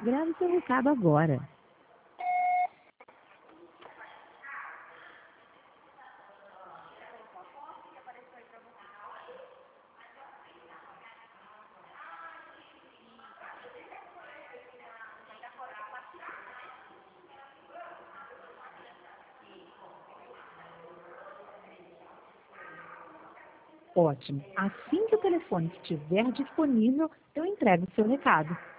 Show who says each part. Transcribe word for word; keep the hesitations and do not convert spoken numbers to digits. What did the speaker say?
Speaker 1: Grave seu recado agora. Ótimo. Assim que o telefone estiver disponível, eu entrego o seu recado.